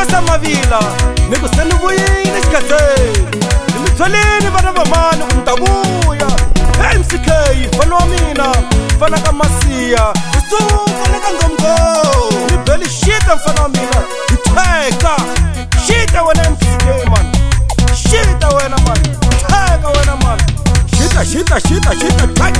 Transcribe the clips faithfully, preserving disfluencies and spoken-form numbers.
Professor Mavila, ni ku seni vuyile xikhatheni, ni mi tholini vana va mani ku ta vuya. M C K fana wa mina, fana ka Masiya, kusuka le ka Ngomgo. Ni beli shita mfana wa mina, itheka. Shita wena M C K man. Shita wena man. Theka wena man. Shita shita shita shita thek.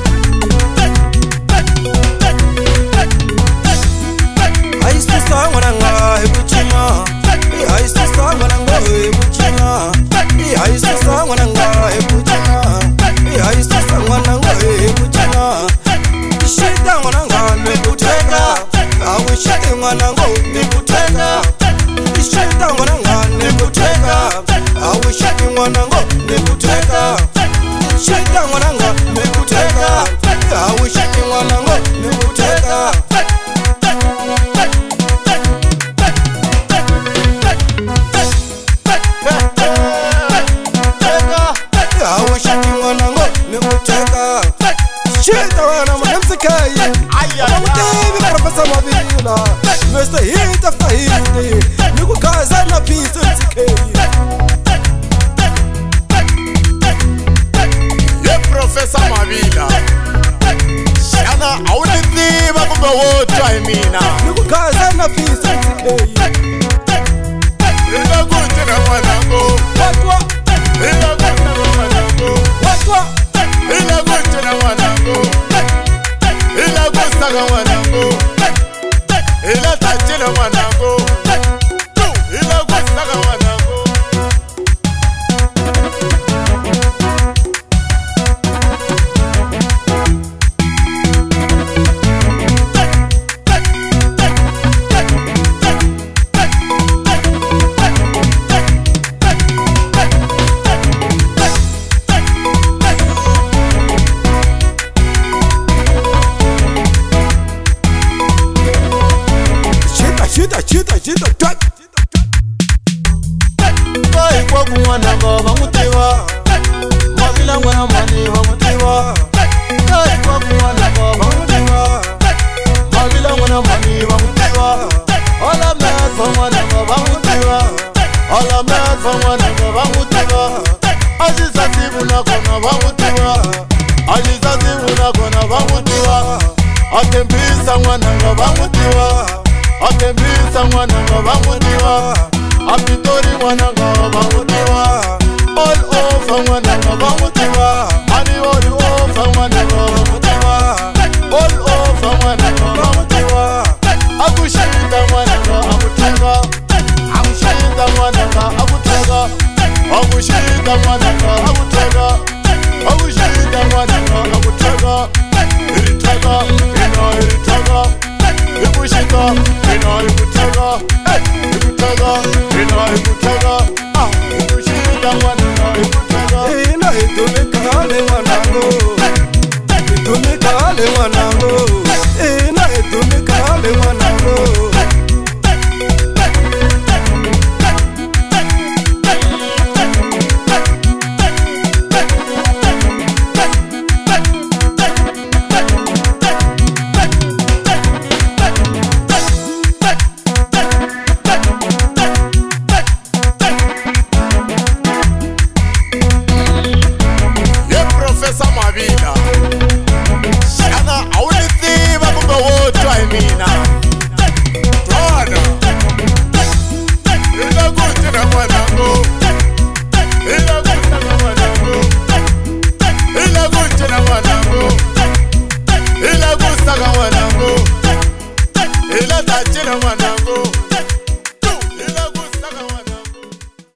Ai sisa ngwana nga ebuchima. Ai sisa ngwana nga ebuchima. Ai sisa ngwana nga ebuchima. Ai sisa ngwana nga ebuchima. Shita ngwana nga nebuteka. Awu shita ngwana nga nebuteka. Shita ngwana nga nebuteka. Awu shita ngwana nga nebuteka. Shita ngwana nga nebuteka. Awu shita ngwana nga nebuteka. Shita wana ma M C K. Amutivi Professor Mavila, Mister Hit after hit. Niku kaza na peace M C K. Ye Professor Mavila, shana awunitiva kumbe wotwa mina. Niku kaza na peace M C K. Ila kuchira mwanangu. Watwa. Ila kuchira mwanangu. Watwa. Ila kuchira mwanangu. Ila kusaga mwanangu. Ila tachira mwanangu. Ila kusaga mwanangu. Shita shita shita thek. Kai kwa kuwana ngo bamutiwa. Mavila ngwana mani bamutiwa. Kai kwa kuwana ngo bamutiwa. Mavila ngwana mani bamutiwa. Ola meza ngwana ngo bamutiwa. Ola meza ngwana ngo bamutiwa. Aziza sibuna kona bamutiwa. Aziza sibuna kona bamutiwa. Atembisa ngwana ngo bamutiwa. Atembisa mwana nga bamutiwa. Apitori mwana nga bamutiwa. All over mwana nga bamutiwa. Mani all over mwana nga bamutiwa. All over mwana nga bamutiwa. Agushita mwana nga akutega. Agushita mwana nga akutega. Agushita mwana nga akutega. Agushita mwana nga akutega. Iritega, ina iritega. Ibushita, ina ibutega. Ibutega, ina ibutega. Ah, ibushita mwana nga ibutega. Ina itumika le mwanangu. Itumika le mwanangu. Ina itumika le mwanangu. Professor Mavila, shana awunitiva kumbe wotwa mina. Twana ila kuchira mwanangu. Ila kusaga mwanangu. Ila kuchira mwanangu. Ila kusaga mwanangu. Ila tachira mwanangu.